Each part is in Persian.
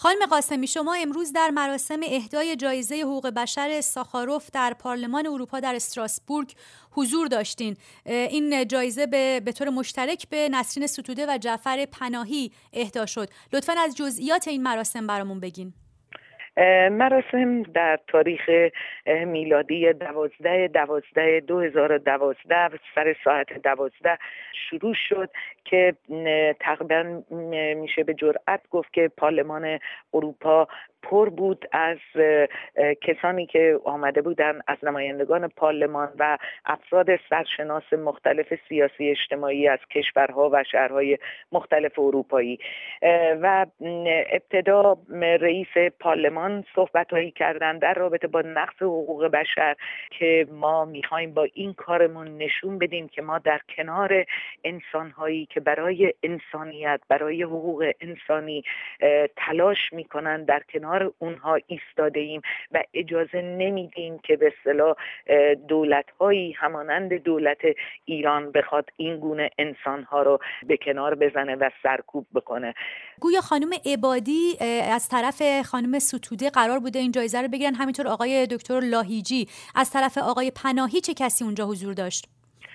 خانم قاسمی، شما امروز در مراسم اهدای جایزه حقوق بشر ساخاروف در پارلمان اروپا در استراسبورگ حضور داشتین. این جایزه به طور مشترک به نسرین ستوده و جعفر پناهی اهدا شد. لطفاً از جزئیات این مراسم برامون بگین. مراسم در تاریخ میلادی 12/12/2012 سر ساعت 12 شروع شد که تقریبا میشه به جرئت گفت که پارلمان اروپا پر بود از کسانی که آمده بودن، از نمایندگان پارلمان و افراد سرشناس مختلف سیاسی اجتماعی از کشورها و شهرهای مختلف اروپایی. و ابتدا رئیس پارلمان صحبت‌هایی کردن در رابطه با نقض حقوق بشر که ما می‌خوایم با این کارمون نشون بدیم که ما در کنار انسان‌هایی که برای انسانیت، برای حقوق انسانی تلاش می‌کنن، در کنار اونها ایستاده ایم و اجازه نمیدیم که به اصطلاح دولت‌هایی همانند دولت ایران بخواد این گونه انسان‌ها رو به کنار بزنه و سرکوب بکنه. گویا خانم عبادی از طرف خانم ستوده قرار بوده این جایزه رو بگیرن، همینطور آقای دکتر لاهیجی. از طرف آقای پناهی چه کسی اونجا حضور داشت؟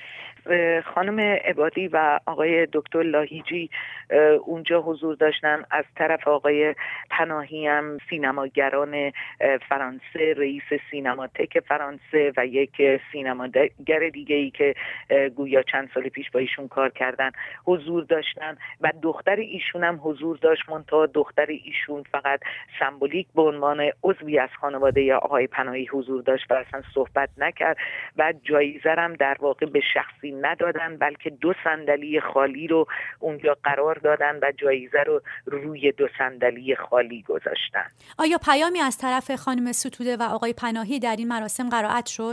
خانم عبادی و آقای دکتر لاهیجی اونجا حضور داشتن. از طرف آقای پناهی هم سینماگران فرانسه، رئیس سینماتک فرانسه و یک سینماگر دیگه‌ای که گویا چند سال پیش با ایشون کار کردن حضور داشتن و دختر ایشون هم حضور داشت، منتها دختر ایشون فقط سمبولیک به عنوان عضوی از خانواده آقای پناهی حضور داشت و اصلا صحبت نکرد و جایزه هم در واقع به شخصی ندادن، بلکه 2 صندلی خالی رو اونجا قرار دادن و جایزه رو روی 2 صندلی خالی گذاشتن. آیا پیامی از طرف خانم ستوده و آقای پناهی در این مراسم قرائت شد؟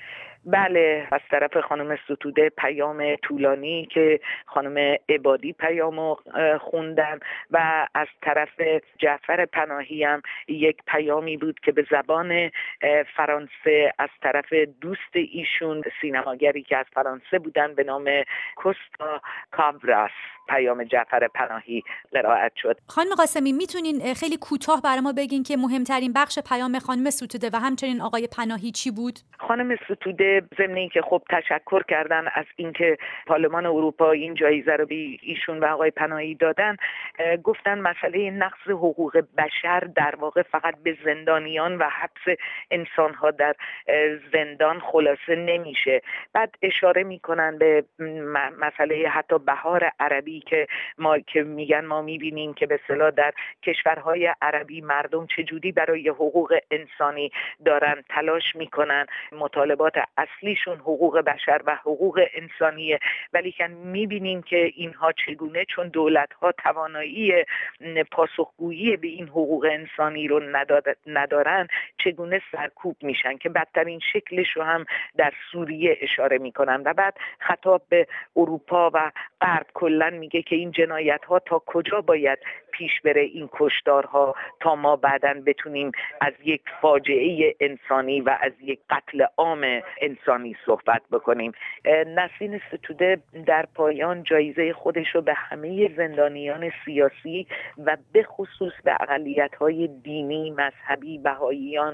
بله، از طرف خانم ستوده پیام طولانی که خانم عبادی پیامو خوندن و از طرف جعفر پناهی هم یک پیامی بود که به زبان فرانسه از طرف دوست ایشون، سینماگری که از فرانسه بودن به نام کوستا کابراس، پیام جعفر پناهی قرائت شد. خانم قاسمی، میتونین خیلی کوتاه برای ما بگین که مهمترین بخش پیام خانم ستوده و همچنین آقای پناهی چی بود؟ خانم ستوده ضمن اینکه خب تشکر کردن از اینکه پارلمان اروپا این جایزه رو به ایشون و آقای پناهی دادن، گفتن مسئله نقض حقوق بشر در واقع فقط به زندانیان و حبس انسان‌ها در زندان خلاصه نمیشه. بعد اشاره میکنن به مسئله حتی بهار عربی که میگن ما میبینیم که به اصطلاح در کشورهای عربی مردم چجوری برای حقوق انسانی دارن تلاش میکنن، مطالبات اصلیشون حقوق بشر و حقوق انسانیه، ولی که میبینیم که اینها چگونه چون دولت‌ها توانایی پاسخگویی به این حقوق انسانی رو ندارن چگونه سرکوب میشن، که بدترین شکلش رو هم در سوریه اشاره میکنن. و بعد خطاب به اروپا و غرب کلا میگه که این جنایت‌ها تا کجا باید پیش بره، این کشتارها، تا ما بعداً بتونیم از یک فاجعه انسانی و از یک قتل عام انسانی صحبت بکنیم. نسرین ستوده در پایان جایزه خودش رو به همه زندانیان سیاسی و به خصوص به اقلیت‌های دینی، مذهبی، بهائیان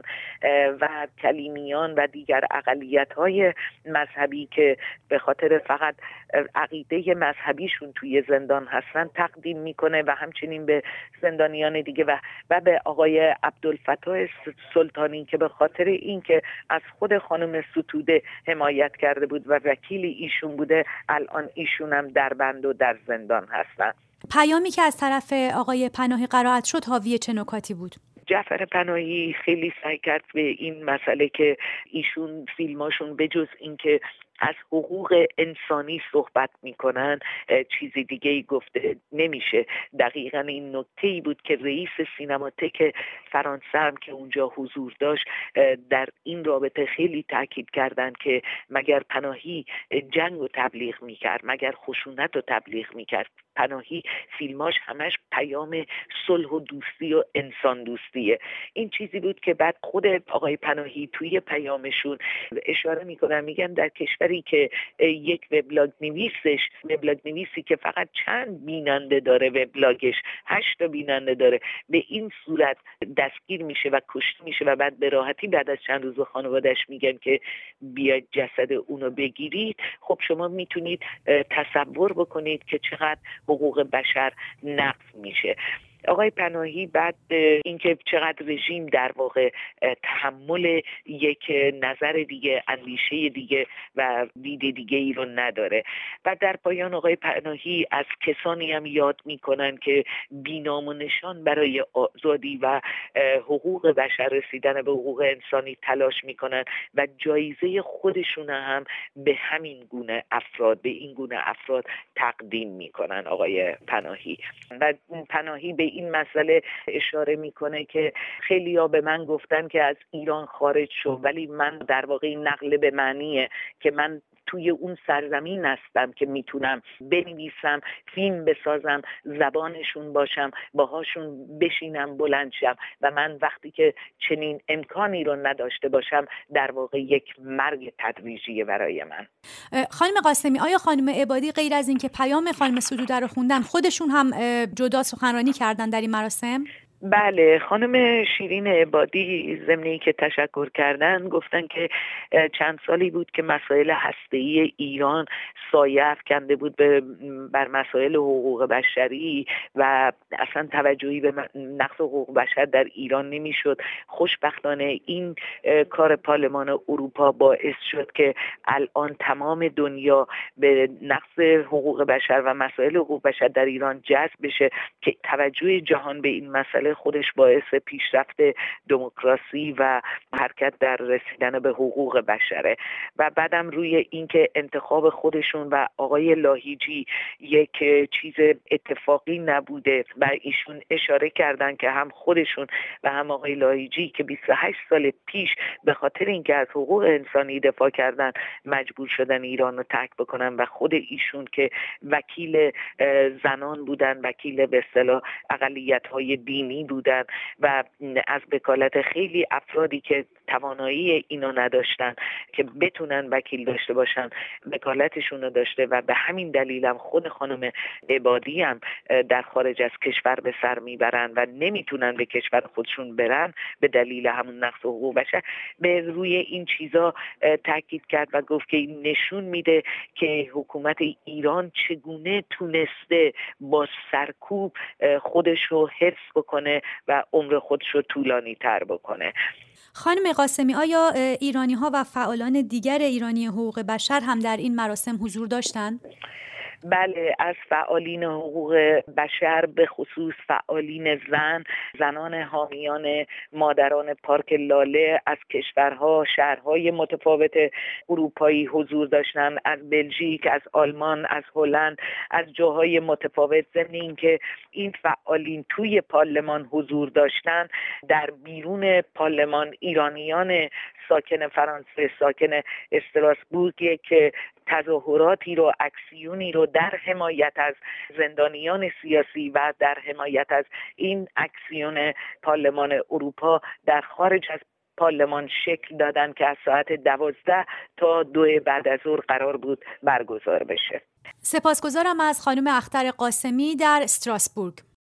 و کلیمیان و دیگر اقلیت‌های مذهبی که به خاطر فقط عقیده مذهبیشون توی زندان هستن تقدیم میکنه و همچنین به زندانیان دیگه و به آقای عبدالفتاح سلطانی که به خاطر اینکه از خود خانم ستوده حمایت کرده بود و وکیل ایشون بوده، الان ایشون هم در بند و در زندان هستن. پیامی که از طرف آقای پناهی قرائت شد حاوی چه نکاتی بود؟ جعفر پناهی خیلی سعی کرد به این مسئله که ایشون فیلماشون بجز اینکه از حقوق انسانی صحبت میکنن چیزی دیگه ای گفته نمیشه. دقیقاً این نکته‌ای بود که رئیس سینماتک فرانسه هم که اونجا حضور داشت در این رابطه خیلی تاکید کردن که مگر پناهی جنگ رو تبلیغ میکرد، مگر خشونت رو تبلیغ میکرد، پناهی فیلماش همش پیام صلح و دوستی و انسان دوستیه. این چیزی بود که بعد خود آقای پناهی توی پیامشون اشاره میکنن، میگن در کشوری که یک وبلاگ نویسی که فقط چند بیننده داره، وبلاگش 8 تا بیننده داره، به این صورت دستگیر میشه و کشته میشه و بعد به راحتی بعد از چند روز خانواده‌اش میگن که بیاید جسد اونو بگیرید. خب شما میتونید تصور بکنید که چقدر حقوق بشر نقض میشه. آقای پناهی بعد اینکه چقدر رژیم در واقع تحمل یک نظر دیگه، اندیشه دیگه و دید دیگه ای رو نداره. و در پایان آقای پناهی از کسانی هم یاد میکنن که بی‌نام و نشان برای آزادی و حقوق بشر، رسیدن به حقوق انسانی تلاش میکنن و جایزه خودشون هم به همین گونه افراد، به این گونه افراد تقدیم میکنن آقای پناهی. و پناهی به این مسئله اشاره میکنه که خیلی‌ها به من گفتن که از ایران خارج شو، ولی من در واقع این نقل به معنیه که من توی اون سرزمین هستم که میتونم بنویسم، فیلم بسازم، زبانشون باشم، باهاشون بشینم، بلند شم. و من وقتی که چنین امکانی رو نداشته باشم در واقع یک مرگ تدریجیه برای من. خانم قاسمی، آیا خانم عبادی غیر از این که پیام خانم ستوده رو خوندن، خودشون هم جدا سخنرانی کردن در این مراسم؟ بله، خانم شیرین عبادی ضمن که تشکر کردن گفتن که چند سالی بود که مسائل هسته‌ای ایران سایه افکنده بود بر مسائل حقوق بشری و اصلا توجهی به نقض حقوق بشر در ایران نمیشد. خوشبختانه این کار پارلمان اروپا باعث شد که الان تمام دنیا به نقض حقوق بشر و مسائل حقوق بشر در ایران جذب بشه که توجه جهان به این مسئله خودش باعث پیشرفت دموکراسی و حرکت در رسیدن به حقوق بشره. و بعدم روی اینکه انتخاب خودشون و آقای لاهیجی یک چیز اتفاقی نبوده و ایشون اشاره کردن که هم خودشون و هم آقای لاهیجی که 28 سال پیش به خاطر اینکه از حقوق انسانی دفاع کردن مجبور شدن ایران رو ترک بکنن و خود ایشون که وکیل زنان بودن، وکیل به اصطلاح اقلیت‌های دینی بودن و از وکالت خیلی افرادی که توانایی اینو نداشتن که بتونن وکیل داشته باشن وکالتشون رو داشته و به همین دلیل هم خود خانم عبادی هم در خارج از کشور به سر میبرن و نمیتونن به کشور خودشون برن به دلیل همون نقض حقوق بشر. به روی این چیزا تاکید کرد و گفت که این نشون میده که حکومت ایران چگونه تونسته با سرکوب خودش رو حفظ بکنه و عمر خودش رو طولانی تر بکنه. خانم قاسمی، آیا ایرانی‌ها و فعالان دیگر ایرانی حقوق بشر هم در این مراسم حضور داشتند؟ بله، از فعالین حقوق بشر به خصوص فعالین زنان حامیان مادران پارک لاله از کشورها، شهرهای متفاوت اروپایی حضور داشتند، از بلژیک، از آلمان، از هلند، از جاهای متفاوت. ضمن اینکه این فعالین توی پارلمان حضور داشتند، در بیرون پارلمان ایرانیان ساکن فرانسه، ساکن استراسبورگ که تظاهراتی رو، اکسیونی رو در حمایت از زندانیان سیاسی و در حمایت از این اکسیون پارلمان اروپا در خارج از پارلمان شکل دادن که از ساعت 12 تا 2 بعد از ظهر قرار بود برگزار بشه. سپاسگزارم از خانم اختر قاسمی در استراسبورگ.